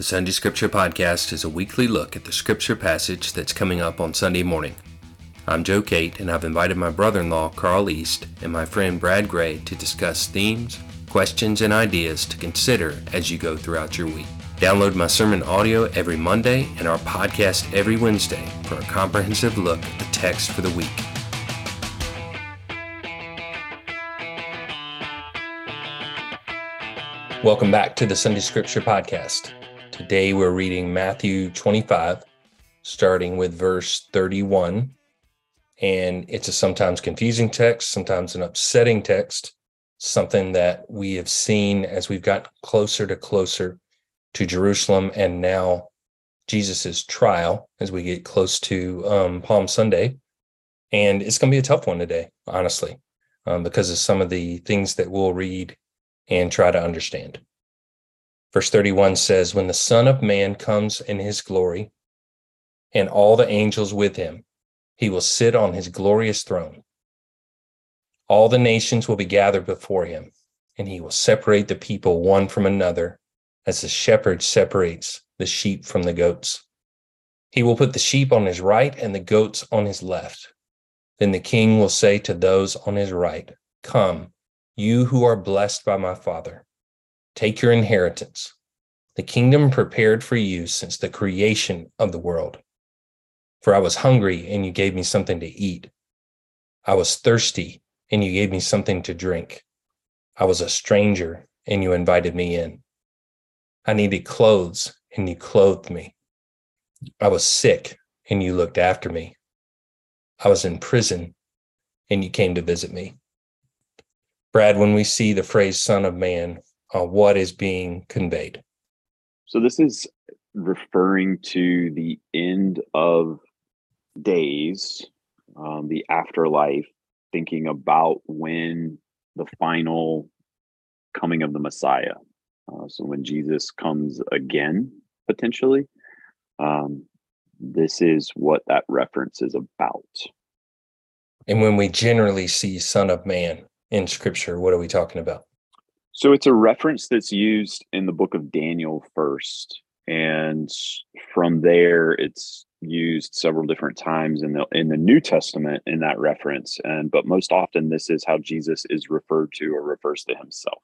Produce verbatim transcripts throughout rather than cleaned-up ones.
The Sunday Scripture Podcast is a weekly look at the scripture passage that's coming up on Sunday morning. I'm Joe Cate, and I've invited my brother-in-law, Carl East, and my friend Brad Gray to discuss themes, questions, and ideas to consider as you go throughout your week. Download my sermon audio every Monday and our podcast every Wednesday for a comprehensive look at the text for the week. Welcome back to the Sunday Scripture Podcast. Today we're reading Matthew twenty-five, starting with verse thirty-one. And it's a sometimes confusing text, sometimes an upsetting text, something that we have seen as we've gotten closer to closer to Jerusalem and now Jesus's trial as we get close to um, Palm Sunday. And it's going to be a tough one today, honestly, um, because of some of the things that we'll read and try to understand. Verse thirty-one says, "When the Son of Man comes in his glory, and all the angels with him, he will sit on his glorious throne. All the nations will be gathered before him, and he will separate the people one from another, as the shepherd separates the sheep from the goats. He will put the sheep on his right and the goats on his left. Then the king will say to those on his right, 'Come, you who are blessed by my Father. Take your inheritance, the kingdom prepared for you since the creation of the world. For I was hungry, and you gave me something to eat. I was thirsty, and you gave me something to drink. I was a stranger, and you invited me in. I needed clothes, and you clothed me. I was sick, and you looked after me. I was in prison, and you came to visit me.'" Brad, when we see the phrase Son of Man, uh, what is being conveyed? So this is referring to the end of days, um, the afterlife, thinking about when the final coming of the Messiah. Uh, so when Jesus comes again, potentially, um, this is what that reference is about. And when we generally see Son of Man in Scripture, what are we talking about? So it's a reference that's used in the book of Daniel first, and from there it's used several different times in the in the New Testament in that reference. And but most often this is how Jesus is referred to or refers to himself.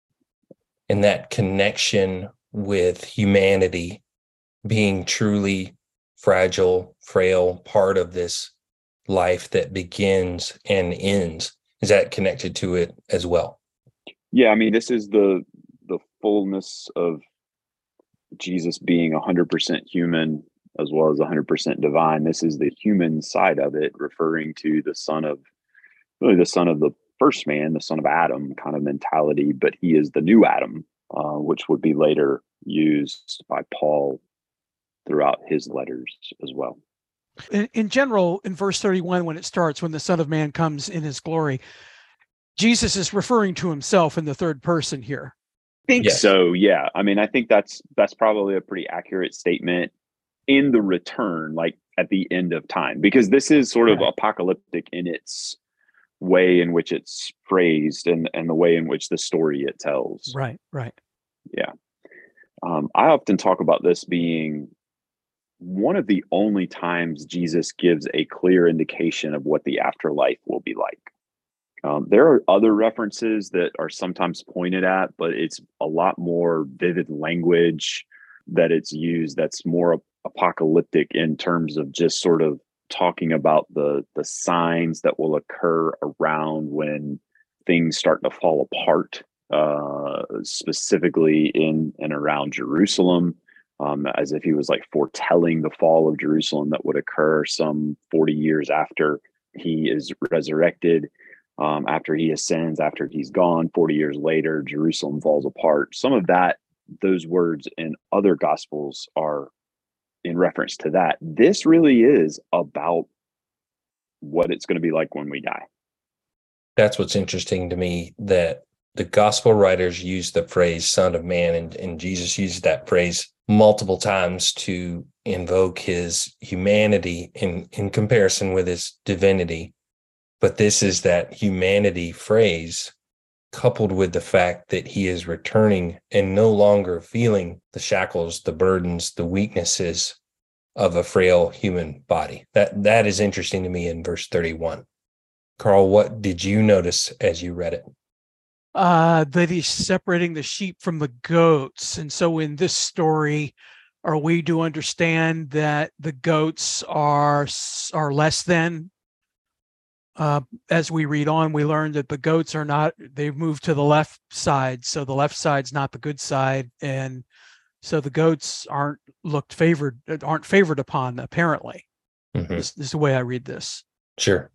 And that connection with humanity being truly fragile, frail, part of this life that begins and ends. Is that connected to it as well? Yeah, I mean, this is the the fullness of Jesus being one hundred percent human as well as one hundred percent divine. This is the human side of it, referring to the son of, really the son of the first man, the son of Adam kind of mentality, but he is the new Adam, uh, which would be later used by Paul throughout his letters as well. In, in general, in verse thirty-one, when it starts, when the Son of Man comes in his glory, Jesus is referring to himself in the third person here. I think Yes. so, yeah. I mean, I think that's that's probably a pretty accurate statement in the return, like at the end of time, because this is sort of Right. apocalyptic in its way in which it's phrased and, and the way in which the story it tells. Right, right. Yeah. Um, I often talk about this being one of the only times Jesus gives a clear indication of what the afterlife will be like. Um, there are other references that are sometimes pointed at, but it's a lot more vivid language that it's used that's more ap- apocalyptic in terms of just sort of talking about the the signs that will occur around when things start to fall apart, uh, specifically in and around Jerusalem, um, as if he was like foretelling the fall of Jerusalem that would occur some forty years after he is resurrected. Um, after he ascends, after he's gone, forty years later, Jerusalem falls apart. Some of that, those words in other gospels are in reference to that. This really is about what it's going to be like when we die. That's what's interesting to me, that the gospel writers use the phrase Son of Man, and, and Jesus used that phrase multiple times to invoke his humanity in, in comparison with his divinity. But this is that humanity phrase coupled with the fact that he is returning and no longer feeling the shackles, the burdens, the weaknesses of a frail human body. That that is interesting to me in verse thirty-one. Carl, what did you notice as you read it? Uh, that he's separating the sheep from the goats. And so in this story, are we to understand that the goats are, are less than? Uh, as we read on, we learn that the goats are not, they've moved to the left side. So the left side's not the good side. And so the goats aren't looked favored, aren't favored upon, apparently. Mm-hmm. This, this is the way I read this. Sure.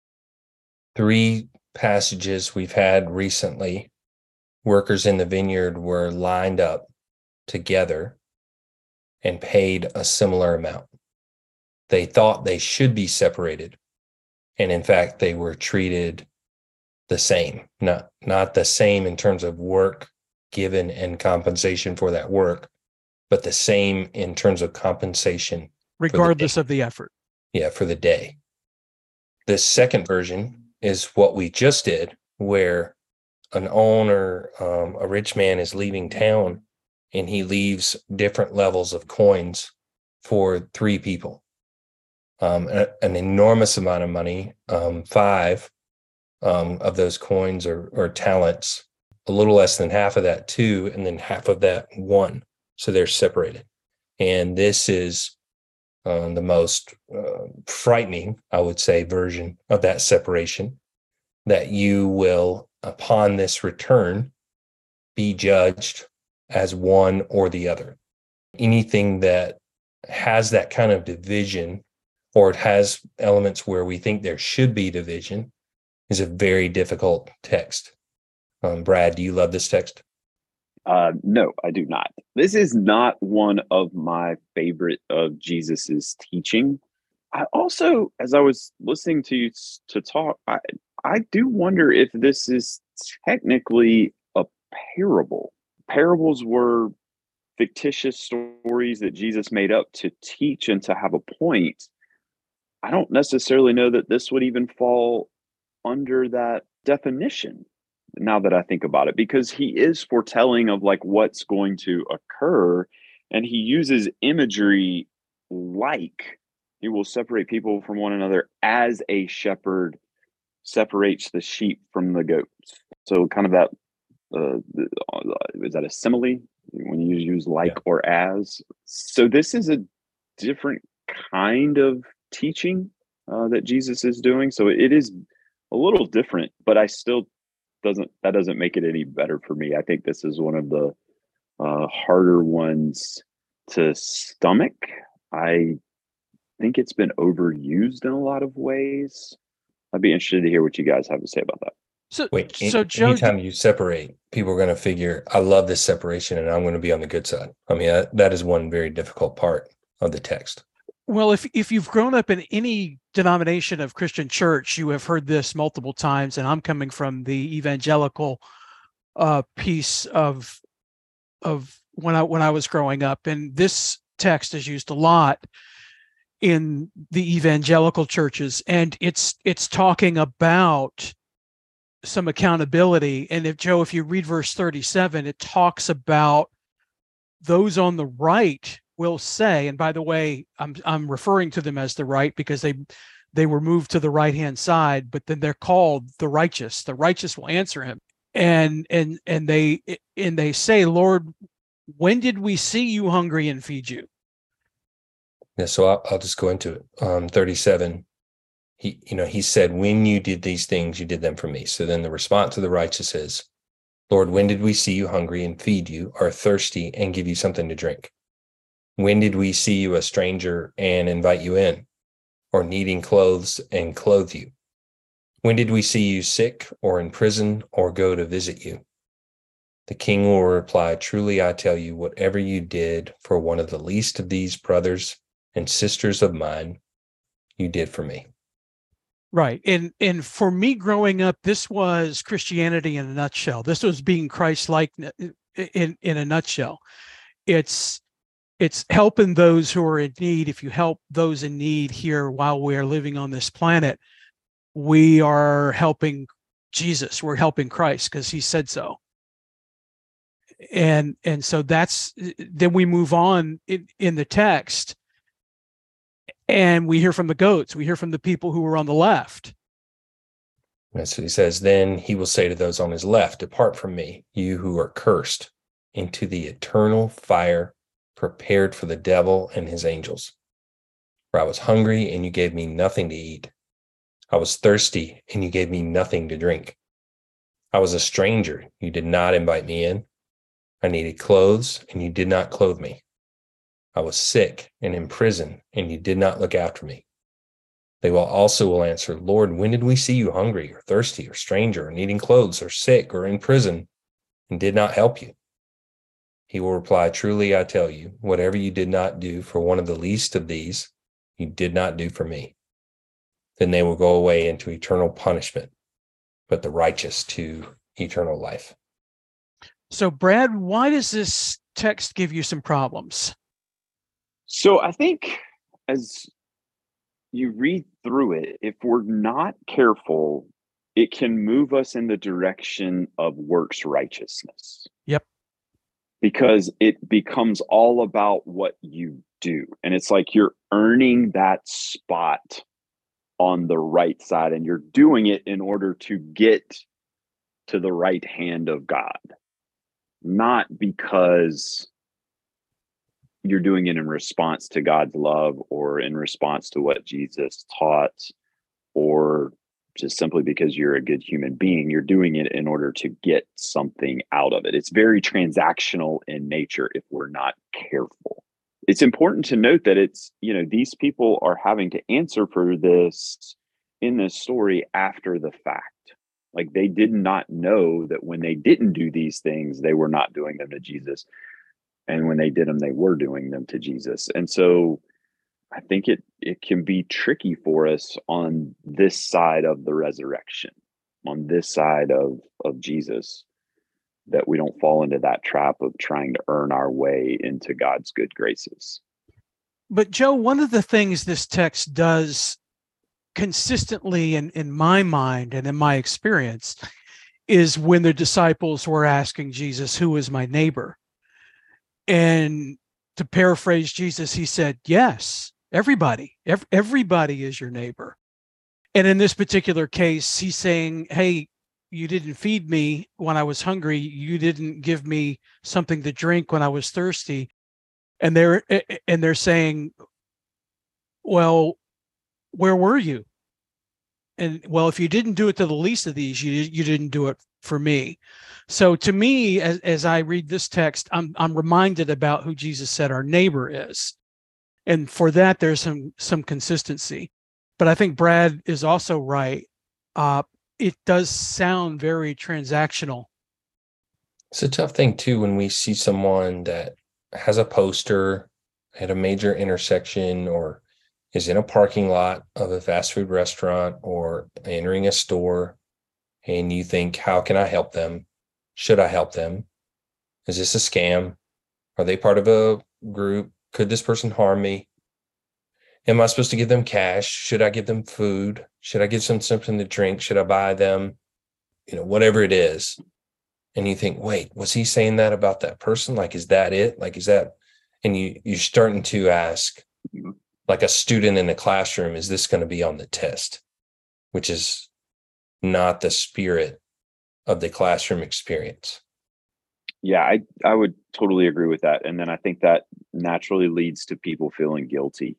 Three passages we've had recently, workers in the vineyard were lined up together and paid a similar amount. They thought they should be separated. And in fact, they were treated the same, not, not the same in terms of work given and compensation for that work, but the same in terms of compensation. Regardless of the effort. Yeah, for the day. The second version is what we just did, where an owner, um, a rich man is leaving town and he leaves different levels of coins for three people. Um, a, an enormous amount of money, um, five um, of those coins or, or talents, a little less than half of that two, and then half of that one. So they're separated. And this is uh, the most uh, frightening, I would say, version of that separation, that you will, upon this return, be judged as one or the other. Anything that has that kind of division, or it has elements where we think there should be division, is a very difficult text. Um, Brad, do you love this text? Uh, no, I do not. This is not one of my favorite of Jesus's teaching. I also, as I was listening to you to talk, I, I do wonder if this is technically a parable. Parables were fictitious stories that Jesus made up to teach and to have a point. I don't necessarily know that this would even fall under that definition, now that I think about it, because he is foretelling of like what's going to occur, and he uses imagery like he will separate people from one another as a shepherd separates the sheep from the goats. So kind of that, uh, is that a simile when you use like yeah. or as? So this is a different kind of teaching uh, that Jesus is doing. So it is a little different, but I still doesn't, that doesn't make it any better for me. I think this is one of the uh, harder ones to stomach. I think it's been overused in a lot of ways. I'd be interested to hear what you guys have to say about that. So, Wait, so Joe, anytime you separate, people are going to figure, I love this separation and I'm going to be on the good side. I mean, that, that is one very difficult part of the text. Well, if if you've grown up in any denomination of Christian church, you have heard this multiple times, and I'm coming from the evangelical uh, piece of of when I when I was growing up, and this text is used a lot in the evangelical churches, and it's it's talking about some accountability. And if Joe, if you read verse thirty-seven, it talks about those on the right will say, and by the way, I'm I'm referring to them as the right because they they were moved to the right hand side, but then they're called the righteous. The righteous will answer him, and and and they and they say, Lord, when did we see you hungry and feed you? Yeah, so I'll, I'll just go into it. Um, thirty-seven. He, you know, he said, when you did these things, you did them for me. So then the response to the righteous is, Lord, when did we see you hungry and feed you, or thirsty and give you something to drink? When did we see you a stranger and invite you in, or needing clothes and clothe you? When did we see you sick or in prison or go to visit you? The king will reply, truly, I tell you, whatever you did for one of the least of these brothers and sisters of mine, you did for me. Right. And and for me growing up, this was Christianity in a nutshell. This was being Christ-like in, in a nutshell. It's It's helping those who are in need. If you help those in need here while we're living on this planet, we are helping Jesus. We're helping Christ because he said so. And and so that's then we move on in, in the text, and we hear from the goats. We hear from the people who were on the left. That's what he says. Then he will say to those on his left, depart from me, you who are cursed, into the eternal fire prepared for the devil and his angels. For I was hungry, and you gave me nothing to eat. I was thirsty, and you gave me nothing to drink. I was a stranger, you did not invite me in. I needed clothes, and you did not clothe me. I was sick and in prison, and you did not look after me. They will also will answer, Lord, when did we see you hungry or thirsty or stranger or needing clothes or sick or in prison and did not help you? He will reply, truly, I tell you, whatever you did not do for one of the least of these, you did not do for me. Then they will go away into eternal punishment, but the righteous to eternal life. So, Brad, why does this text give you some problems? So I think as you read through it, if we're not careful, it can move us in the direction of works righteousness. Yep. Because it becomes all about what you do. And it's like you're earning that spot on the right side, and you're doing it in order to get to the right hand of God, not because you're doing it in response to God's love or in response to what Jesus taught, or just simply because you're a good human being. You're doing it in order to get something out of it. It's very transactional in nature if we're not careful. It's important to note that it's, you know, these people are having to answer for this in this story after the fact. Like, they did not know that when they didn't do these things, they were not doing them to Jesus. And when they did them, they were doing them to Jesus. And so I think it it can be tricky for us on this side of the resurrection, on this side of, of Jesus, that we don't fall into that trap of trying to earn our way into God's good graces. But Joe, one of the things this text does consistently in, in my mind and in my experience is when the disciples were asking Jesus, who is my neighbor? And to paraphrase Jesus, he said, yes, everybody, ev- everybody is your neighbor. And in this particular case, he's saying, hey, you didn't feed me when I was hungry. You didn't give me something to drink when I was thirsty. And they're, and they're saying, well, where were you? And well, if you didn't do it to the least of these, you you didn't do it for me. So to me, as, as I read this text, I'm I'm reminded about who Jesus said our neighbor is. And for that, there's some some consistency. But I think Brad is also right. Uh, it does sound very transactional. It's a tough thing, too, when we see someone that has a poster at a major intersection or is in a parking lot of a fast food restaurant or entering a store, and you think, how can I help them? Should I help them? Is this a scam? Are they part of a group? Could this person harm me? Am I supposed to give them cash? Should I give them food? Should I give them something to drink? Should I buy them, you know, whatever it is? And you think, wait, was he saying that about that person? Like, is that it? Like, is that, and you, you're starting to ask, like a student in a classroom, is this going to be on the test? Which is not the spirit of the classroom experience. Yeah, I, I would totally agree with that. And then I think that naturally leads to people feeling guilty.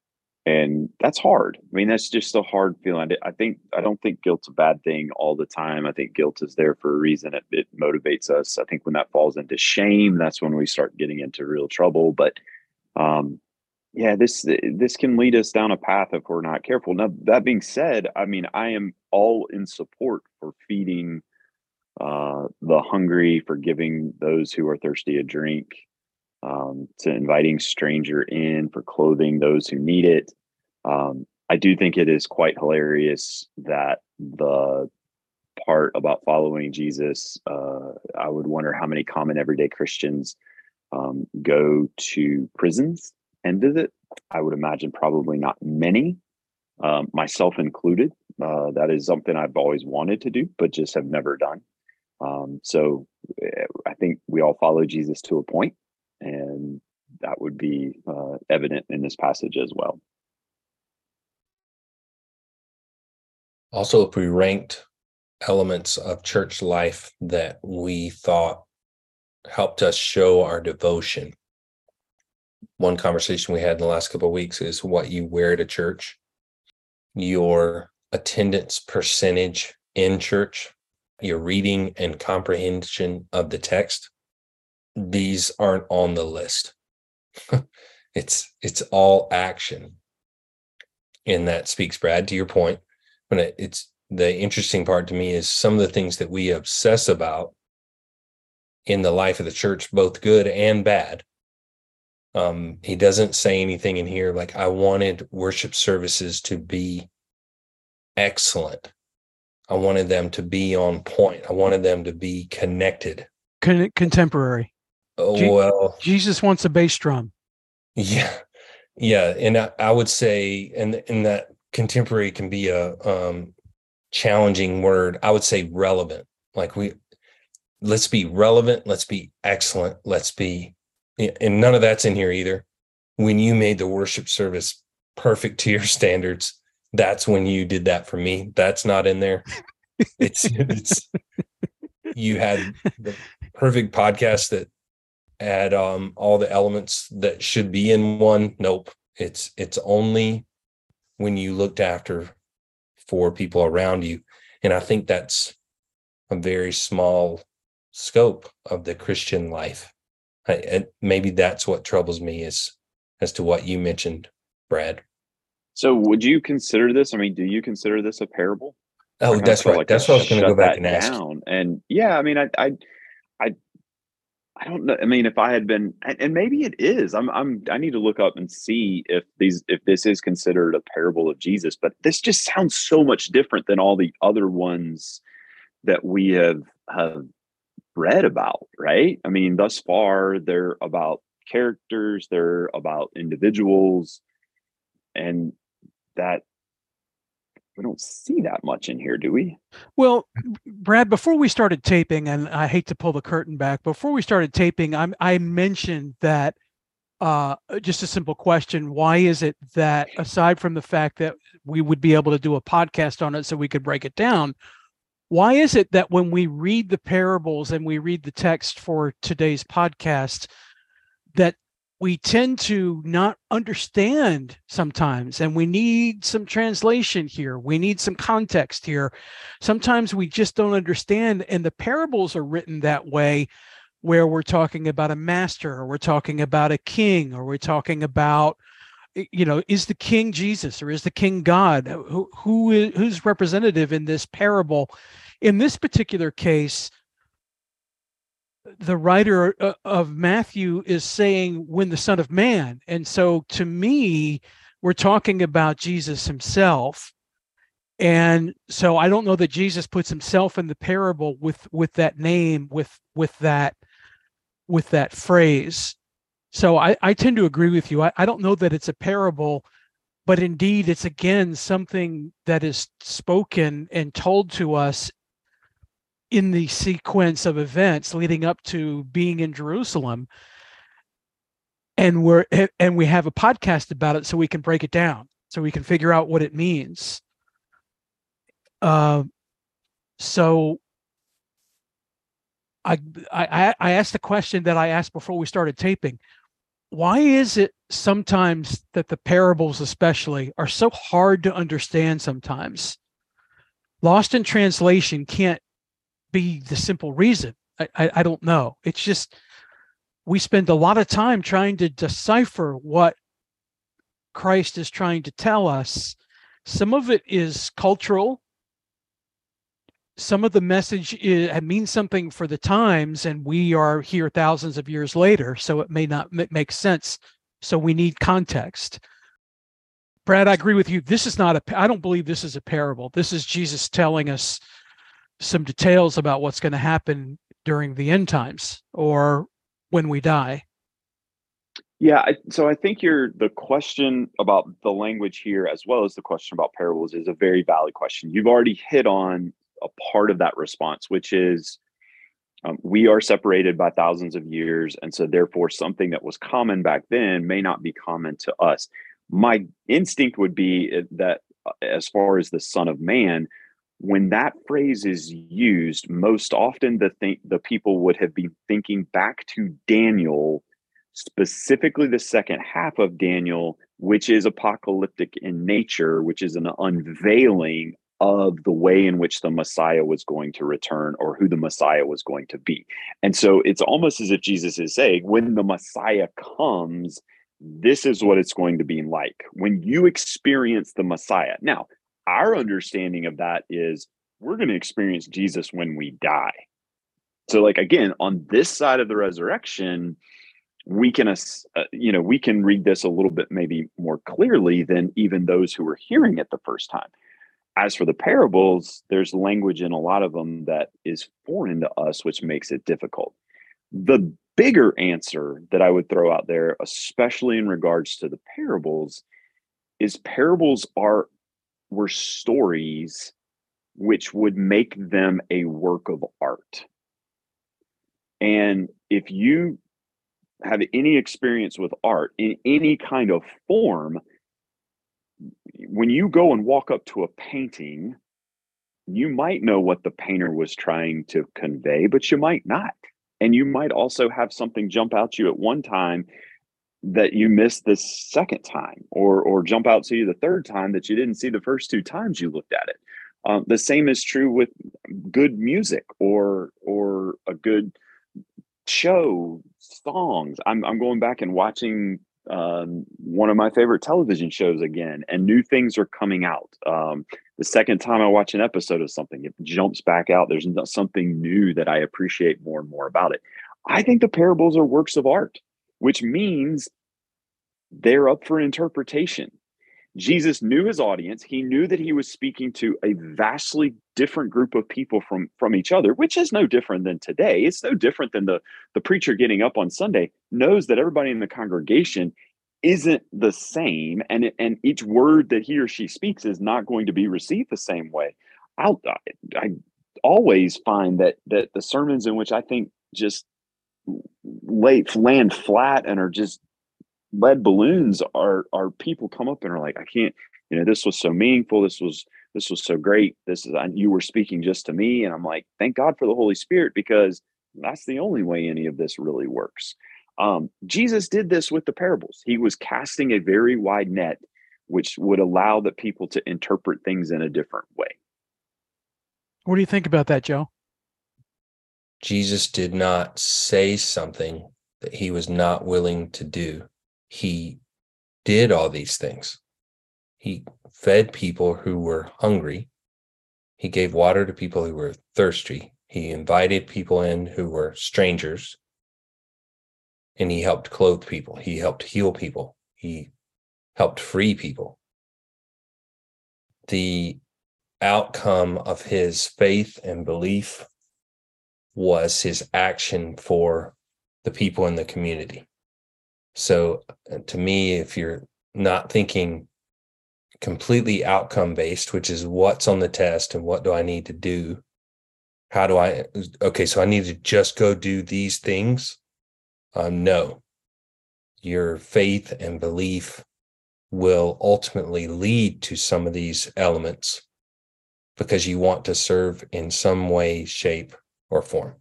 And that's hard. I mean, that's just a hard feeling. I think, I don't think guilt's a bad thing all the time. I think guilt is there for a reason. It, it motivates us. I think when that falls into shame, that's when we start getting into real trouble. But um, yeah, this, this can lead us down a path if we're not careful. Now, that being said, I mean, I am all in support for feeding uh, the hungry, for giving those who are thirsty a drink, um, to inviting stranger in, for clothing those who need it. Um, I do think it is quite hilarious that the part about following Jesus, uh, I would wonder how many common everyday Christians um, go to prisons and visit. I would imagine probably not many. um, myself included. Uh, that is something I've always wanted to do, but just have never done. Um, so uh, I think we all follow Jesus to a point, and that would be uh, evident in this passage as well. Also, if we ranked elements of church life that we thought helped us show our devotion, one conversation we had in the last couple of weeks is what you wear to church, your attendance percentage in church, your reading and comprehension of the text. These aren't on the list. it's it's all action. And that speaks, Brad, to your point. When it, it's the interesting part to me is some of the things that we obsess about in the life of the church, both good and bad. Um, he doesn't say anything in here like, I wanted worship services to be excellent. I wanted them to be on point. I wanted them to be connected. Con- contemporary. Oh, Je- well, Jesus wants a bass drum. Yeah. Yeah. And I, I would say, and, and that contemporary can be a um, challenging word. I would say relevant. Like we, let's be relevant. Let's be excellent. Let's be, and none of that's in here either. When you made the worship service perfect to your standards, that's when you did that for me. That's not in there. It's, it's, you had the perfect podcast that had um, all the elements that should be in one. Nope. It's, it's only when you looked after four people around you. And I think that's a very small scope of the Christian life. I, and maybe that's what troubles me is as to what you mentioned, Brad. So would you consider this? I mean, do you consider this a parable? Oh, that's right. Like that's what I was going to go back and ask. Down. And yeah, I mean, I, I, I, I don't know. I mean, if I had been, and maybe it is, I'm, I'm, I need to look up and see if these, if this is considered a parable of Jesus, but this just sounds so much different than all the other ones that we have, have read about, right? I mean, thus far, they're about characters, they're about individuals, and that we don't see that much in here, do we? Well, Brad, before we started taping, and I hate to pull the curtain back, before we started taping, I'm, I mentioned that uh, just a simple question. Why is it that aside from the fact that we would be able to do a podcast on it so we could break it down, why is it that when we read the parables and we read the text for today's podcast, that we tend to not understand sometimes, and we need some translation here. We need some context here. Sometimes we just don't understand, and the parables are written that way, where we're talking about a master, or we're talking about a king, or we're talking about, you know, is the king Jesus or is the king God? Who, who is, who's representative in this parable? In this particular case, the writer of Matthew is saying when the Son of Man. And so to me, we're talking about Jesus himself. And so I don't know that Jesus puts himself in the parable with, with that name, with, with that, with that phrase. So I, I tend to agree with you. I, I don't know that it's a parable, but indeed it's again something that is spoken and told to us in the sequence of events leading up to being in Jerusalem. And we're and we have a podcast about it so we can break it down, so we can figure out what it means. Uh, so I, I I asked the question that I asked before we started taping. Why is it sometimes that the parables especially are so hard to understand sometimes? Lost in translation can't be the simple reason. I, I, I don't know. It's just we spend a lot of time trying to decipher what Christ is trying to tell us. Some of it is cultural. Some of the message is, it means something for the times, and we are here thousands of years later, so it may not m- make sense. So we need context. Brad, I agree with you. This is not a, I don't believe this is a parable. This is Jesus telling us some details about what's going to happen during the end times or when we die. Yeah, I, so I think you're the question about the language here, as well as the question about parables, is a very valid question. You've already hit on a part of that response, which is um, we are separated by thousands of years, and so therefore something that was common back then may not be common to us. My instinct would be that, uh, as far as the Son of Man, when that phrase is used, most often the th- the people would have been thinking back to Daniel, specifically the second half of Daniel, which is apocalyptic in nature, which is an unveiling of the way in which the Messiah was going to return, or who the Messiah was going to be. And so it's almost as if Jesus is saying, when the Messiah comes, this is what it's going to be like when you experience the Messiah. Now, our understanding of that is we're going to experience Jesus when we die. So, like, again, on this side of the resurrection, we can, uh, you know, we can read this a little bit maybe more clearly than even those who were hearing it the first time. As for the parables, there's language in a lot of them that is foreign to us, which makes it difficult. The bigger answer that I would throw out there, especially in regards to the parables, is parables are were stories which would make them a work of art. And if you have any experience with art in any kind of form, when you go and walk up to a painting, you might know what the painter was trying to convey, but you might not. And you might also have something jump out to you at one time that you missed the second time, or or jump out to you the third time that you didn't see the first two times you looked at it. Um, the same is true with good music or or a good show, songs. I'm I'm going back and watching um, one of my favorite television shows again, and new things are coming out. Um, the second time I watch an episode of something, it jumps back out. There's something new that I appreciate more and more about it. I think the parables are works of art, which means they're up for interpretation. Jesus knew his audience. He knew that he was speaking to a vastly different group of people from, from each other, which is no different than today. It's no different than the, the preacher getting up on Sunday knows that everybody in the congregation isn't the same. And, it, and each word that he or she speaks is not going to be received the same way. I'll, I, I always find that that the sermons in which I think just lay, land flat and are just lead balloons are are people come up and are like, I can't, you know, this was so meaningful. This was this was so great. This is, you were speaking just to me. And I'm like, thank God for the Holy Spirit, because that's the only way any of this really works. Um, Jesus did this with the parables. He was casting a very wide net, which would allow the people to interpret things in a different way. What do you think about that, Joe? Jesus did not say something that he was not willing to do. He did all these things. He fed people who were hungry. He gave water to people who were thirsty. He invited people in who were strangers. And he helped clothe people. He helped heal people. He helped free people. The outcome of his faith and belief was his action for the people in the community. So to me, if you're not thinking completely outcome based, which is what's on the test and what do I need to do? How do I, okay, so I need to just go do these things. Um, no, your faith and belief will ultimately lead to some of these elements because you want to serve in some way, shape, or form.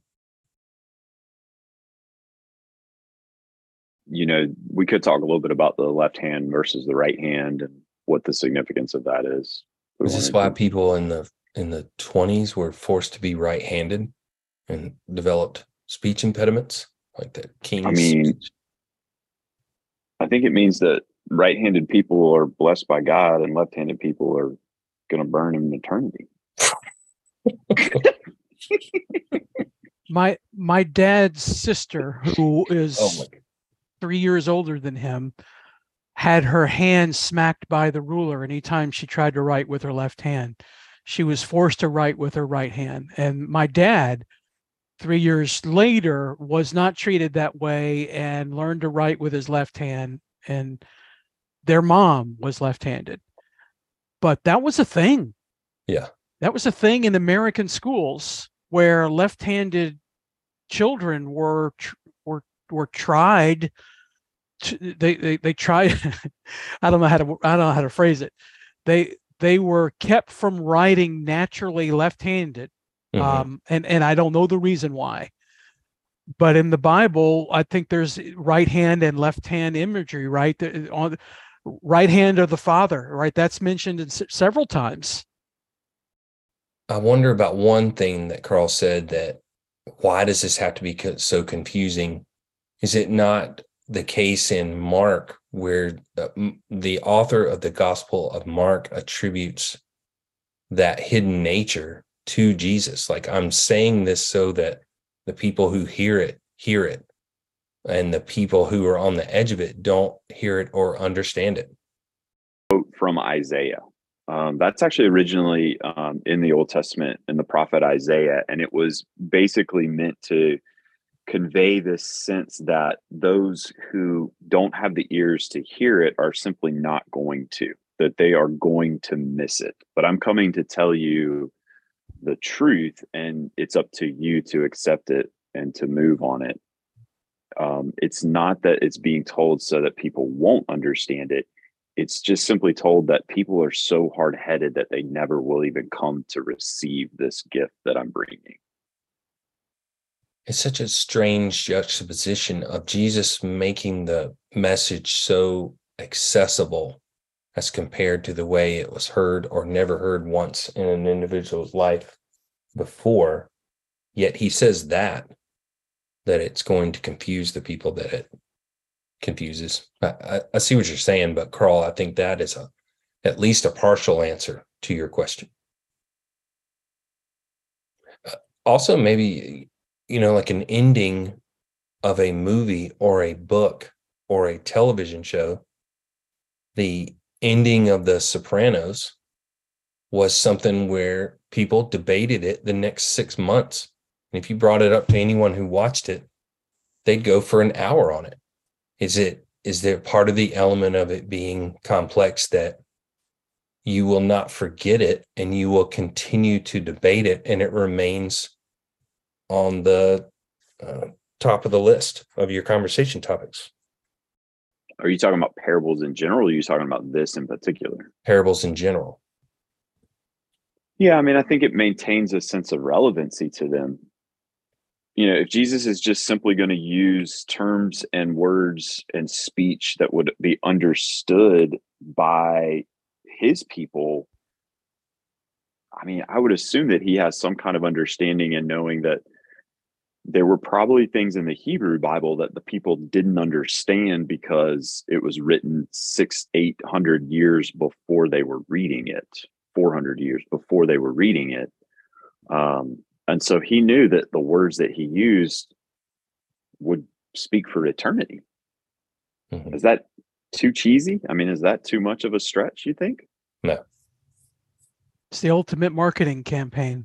You know, we could talk a little bit about the left hand versus the right hand and what the significance of that is. Is this why people in the in the twenties were forced to be right-handed and developed speech impediments like the King's? I mean, I think it means that right-handed people are blessed by God and left-handed people are going to burn in eternity. my my dad's sister, who is Oh my God. three years older than him, had her hand smacked by the ruler anytime she tried to write with her left hand. She was forced to write with her right hand. And my dad three years later was not treated that way and learned to write with his left hand, and their mom was left-handed. But that was a thing. Yeah. That was a thing in American schools where left-handed children were were were tried to, they, they they tried I don't know how to I don't know how to phrase it. They they were kept from writing naturally left-handed. Mm-hmm. Um, and, and I don't know the reason why. But in the Bible, I think there's right hand and left hand imagery, right? The, on right hand of the Father, right? That's mentioned in s- several times. I wonder about one thing that Carl said, that why does this have to be co- so confusing? Is it not the case in Mark where uh, the author of the Gospel of Mark attributes that hidden nature to Jesus? Like, I'm saying this so that the people who hear it, hear it, and the people who are on the edge of it don't hear it or understand it. From Isaiah. Um, that's actually originally um, in the Old Testament in the prophet Isaiah, and it was basically meant to convey this sense that those who don't have the ears to hear it are simply not going to, that they are going to miss it. But I'm coming to tell you the truth, and it's up to you to accept it and to move on it. Um, it's not that it's being told so that people won't understand it. It's just simply told that people are so hard-headed that they never will even come to receive this gift that I'm bringing. It's such a strange juxtaposition of Jesus making the message so accessible as compared to the way it was heard or never heard once in an individual's life before. Yet he says that, that it's going to confuse the people that it confuses. I, I, I see what you're saying, but Carl, I think that is a at least a partial answer to your question. Uh, also, maybe, you know, like an ending of a movie or a book or a television show. The ending of The Sopranos was something where people debated it the next six months. And if you brought it up to anyone who watched it, they'd go for an hour on it. Is it, is there part of the element of it being complex that you will not forget it and you will continue to debate it, and it remains on the uh, top of the list of your conversation topics? Are you talking about parables in general, or are you talking about this in particular? Parables in general. Yeah, I mean, I think it maintains a sense of relevancy to them. You know, if Jesus is just simply going to use terms and words and speech that would be understood by his people, I mean, I would assume that he has some kind of understanding and knowing that there were probably things in the Hebrew Bible that the people didn't understand because it was written six, eight hundred years before they were reading it, four hundred years before they were reading it. Um, and so he knew that the words that he used would speak for eternity. Mm-hmm. Is that too cheesy? I mean, is that too much of a stretch, you think? No. It's the ultimate marketing campaign.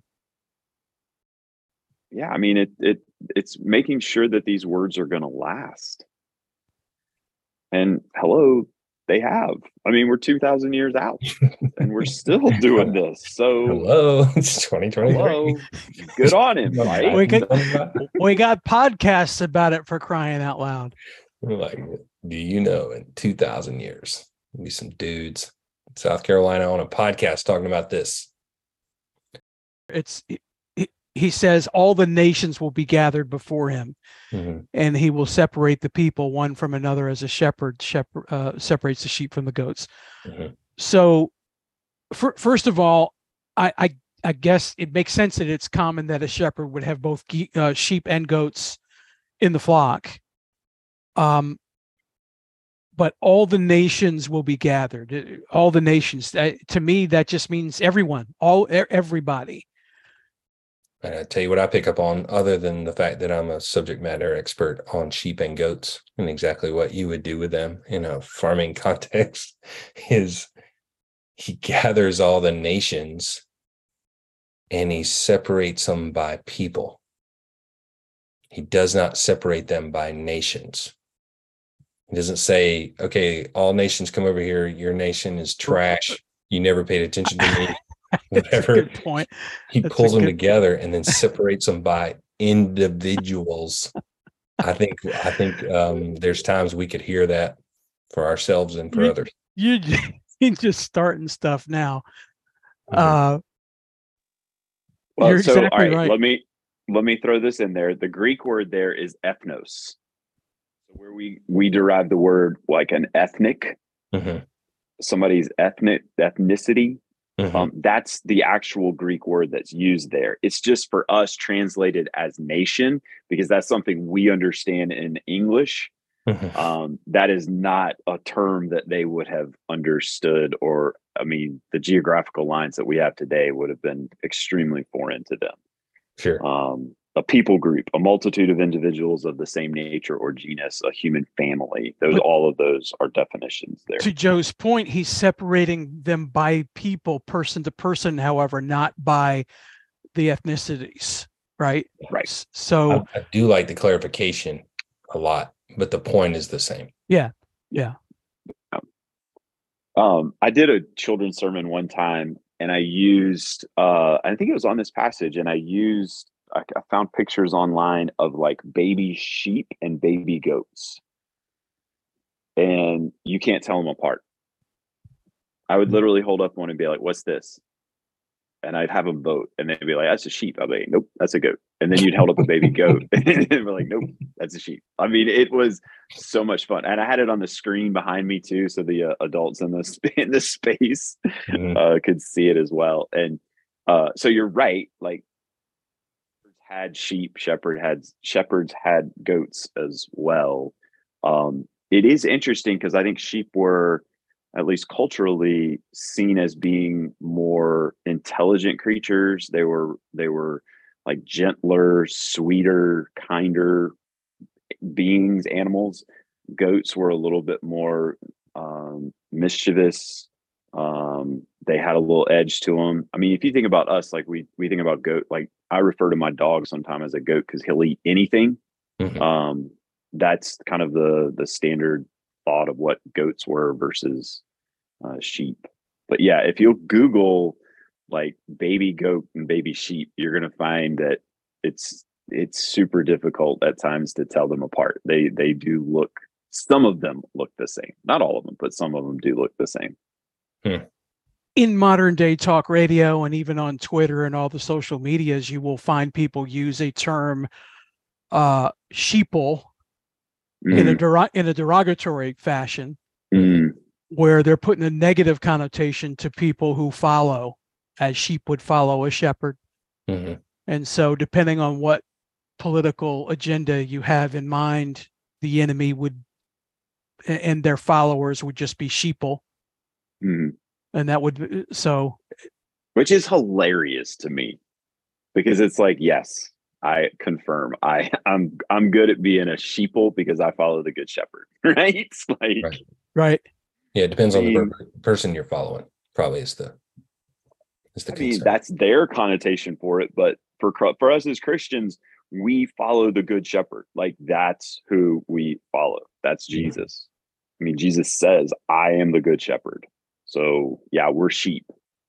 Yeah, I mean, it it it's making sure that these words are going to last. And hello, they have. I mean, we're two thousand years out, and we're still doing this. So hello, it's twenty twenty-three. Hello, good on him, right? We, could, we got podcasts about it, for crying out loud. We're like, do you know, in two thousand years, there'll be some dudes in South Carolina on a podcast talking about this. It's he, he says all the nations will be gathered before him, mm-hmm. and he will separate the people one from another as a shepherd, shepherd uh, separates the sheep from the goats. Mm-hmm. So, for, first of all, I, I I guess it makes sense that it's common that a shepherd would have both uh, sheep and goats in the flock. Um, but all the nations will be gathered. All the nations. Uh, to me, that just means everyone, all everybody. And I tell you what I pick up on, other than the fact that I'm a subject matter expert on sheep and goats and exactly what you would do with them in a farming context, is he gathers all the nations and he separates them by people. he does not separate them by nations. He doesn't say, okay, all nations come over here. Your nation is trash. You never paid attention to me. Whatever. Good point. He That's pulls them good... together and then separates them by individuals. I think I think um, there's times we could hear that for ourselves and for you, others. You you just starting stuff now. Mm-hmm. Uh, well, you're so exactly all right, right. Let me let me throw this in there. The Greek word there is ethnos, where we we derive the word like an ethnic, mm-hmm. somebody's ethnic ethnicity. Mm-hmm. Um, that's the actual Greek word that's used there. It's just for us translated as nation because that's something we understand in English. Mm-hmm. Um, that is not a term that they would have understood, or I mean, the geographical lines that we have today would have been extremely foreign to them. Sure. Um, a people group, a multitude of individuals of the same nature or genus, a human family. Those, But all of those are definitions there. To Joe's point, he's separating them by people, person to person, however, not by the ethnicities, right? Right. So I, I do like the clarification a lot, but the point is the same. Yeah. Yeah. Um, I did a children's sermon one time and I used, uh, I think it was on this passage, and I used, I, I found pictures online of like baby sheep and baby goats, and you can't tell them apart. I would literally hold up one and be like, what's this? And I'd have them vote, and they'd be like, that's a sheep. I'd be like, nope, that's a goat. And then you'd hold up a baby goat and we're like, nope, that's a sheep. I mean, it was so much fun. And I had it on the screen behind me too. So the uh, adults in the, in the space mm-hmm. uh, could see it as well. And uh, so you're right. Like, had sheep, shepherd had shepherds had goats as well. Um, it is interesting because I think sheep were, at least culturally, seen as being more intelligent creatures. They were they were like gentler, sweeter, kinder beings, animals. Goats were a little bit more um, mischievous. Um, they had a little edge to them. I mean, if you think about us, like we we think about goat, like I refer to my dog sometimes as a goat because he'll eat anything. Mm-hmm. Um, that's kind of the the standard thought of what goats were versus uh, sheep. But yeah, if you'll Google like baby goat and baby sheep, you're going to find that it's it's super difficult at times to tell them apart. They they do look, some of them look the same. Not all of them, but some of them do look the same. Hmm. In modern day talk radio and even on Twitter and all the social medias, you will find people use a term uh, sheeple mm. in a der- in a derogatory fashion, mm. where they're putting a negative connotation to people who follow, as sheep would follow a shepherd. Mm-hmm. And so depending on what political agenda you have in mind, the enemy would, and their followers would just be sheeple. Mm-hmm. And that would, so. Which is hilarious to me, because it's like, yes, I confirm I I'm, I'm good at being a sheeple because I follow the good shepherd, right? Like, right. right. Yeah. It depends I mean, on the per- person you're following, probably is the, is the I concern. mean, that's their connotation for it. But for, for us as Christians, we follow the good shepherd. Like, that's who we follow. That's Jesus. Mm-hmm. I mean, Jesus says, I am the good shepherd. So yeah, we're sheep.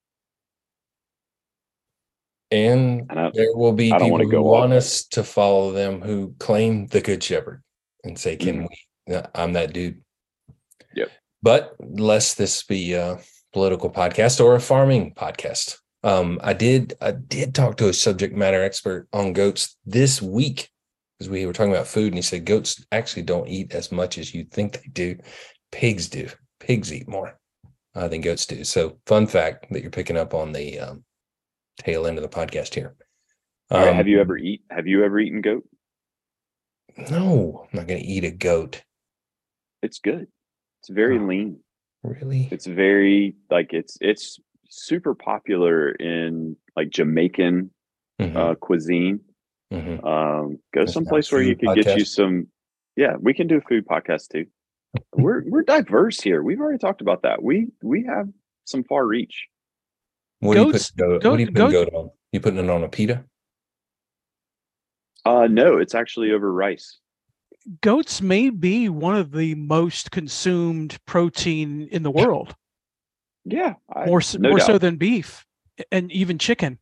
And, and I, there will be people who want us to follow them who claim the good shepherd and say, can mm-hmm. we, I'm that dude. Yep. But lest this be a political podcast or a farming podcast. Um, I did, I did talk to a subject matter expert on goats this week, because we were talking about food, and he said goats actually don't eat as much as you think they do. Pigs do. Pigs eat more uh, than goats do. So fun fact that you're picking up on the um, tail end of the podcast here. Um, All right, have you ever eat? Have you ever eaten goat? No, I'm not going to eat a goat. It's good. It's very oh, lean. Really? It's very like it's it's super popular in like Jamaican mm-hmm. uh, cuisine. Mm-hmm. Um, go That's someplace where you could podcast. get you some. Yeah, we can do a food podcast too. we're we're diverse here. We've already talked about that. We we have some far reach. What goats, do you put goat, goat, what do you put goat, goat on? You putting it on a pita? Uh, no, it's actually over rice. Goats may be one of the most consumed protein in the world. Yeah, I, more so, no more doubt. so than beef and even chicken.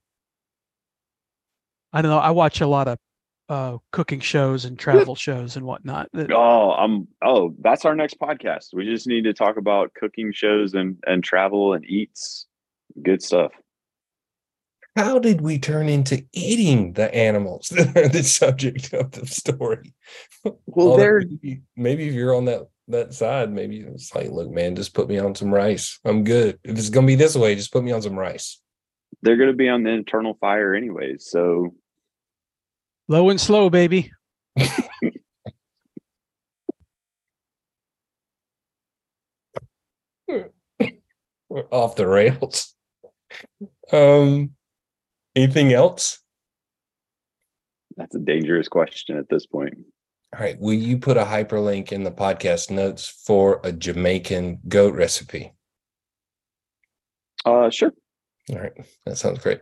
I don't know. I watch a lot of uh, cooking shows and travel shows and whatnot. That, Oh, I'm. Oh, that's our next podcast. We just need to talk about cooking shows and and travel and eats. Good stuff. How did we turn into eating the animals that are the subject of the story? Well, Although they're maybe, maybe if you're on that that side, maybe it's like, look, man, just put me on some rice. I'm good. If it's gonna be this way, just put me on some rice. they're going to be on the eternal fire anyways. So low and slow, baby. We're off the rails. Um, anything else? that's a dangerous question at this point. All right. Will you put a hyperlink in the podcast notes for a Jamaican goat recipe? Uh, sure. All right. That sounds great.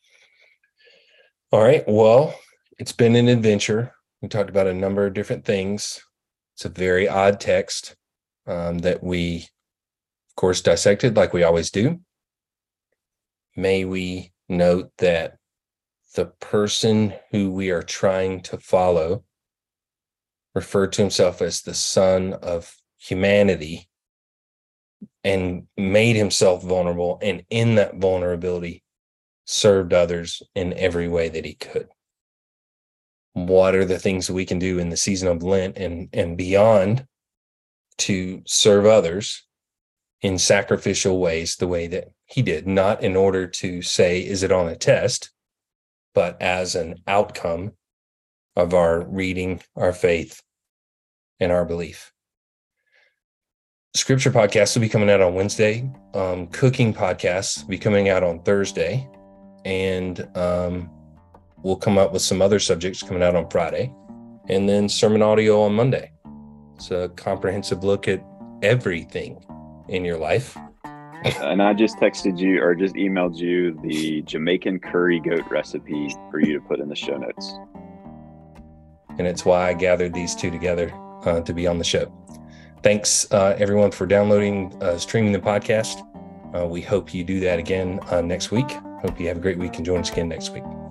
All right. Well, it's been an adventure. We talked about a number of different things. It's a very odd text um, that we, of course, dissected like we always do. May we note that the person who we are trying to follow referred to himself as the Son of Humanity and made himself vulnerable, and in that vulnerability served others in every way that he could. What are the things that we can do in the season of Lent and, and beyond to serve others in sacrificial ways the way that he did, not in order to say, is it on a test, but as an outcome of our reading, our faith, and our belief. Scripture podcasts will be coming out on Wednesday. Um, cooking podcasts will be coming out on Thursday. And um, we'll come up with some other subjects coming out on Friday. And then sermon audio on Monday. It's a comprehensive look at everything in your life. And I just texted you or just emailed you the Jamaican curry goat recipe for you to put in the show notes. And it's why I gathered these two together uh, to be on the show. Thanks, uh, everyone, for downloading, uh, streaming the podcast. Uh, we hope you do that again uh, next week. Hope you have a great week and join us again next week.